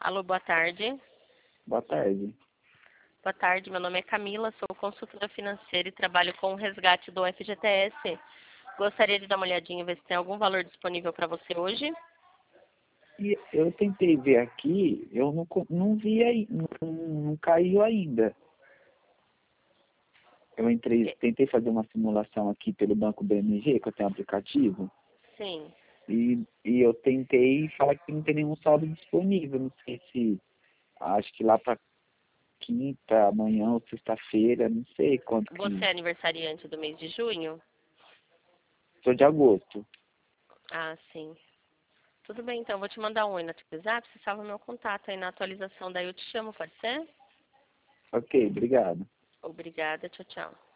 Alô, boa tarde. Boa tarde. Boa tarde, meu nome é Camila, sou consultora financeira e trabalho com o resgate do FGTS. Gostaria de dar uma olhadinha e ver se tem algum valor disponível para você hoje. E eu tentei ver aqui, eu não vi aí, não caiu ainda. Eu entrei, tentei fazer uma simulação aqui pelo Banco BMG, que eu tenho um aplicativo, Sim. e eu tentei falar que não tem nenhum saldo disponível. Não sei se, acho que lá para quinta, amanhã ou sexta-feira, não sei quanto Você que. é aniversariante do mês de junho? Sou de agosto. Ah, sim. Tudo bem, então, eu vou te mandar um aí no WhatsApp, você salva meu contato aí na atualização, daí eu te chamo, pode ser? Ok, obrigado. Obrigada, tchau, tchau.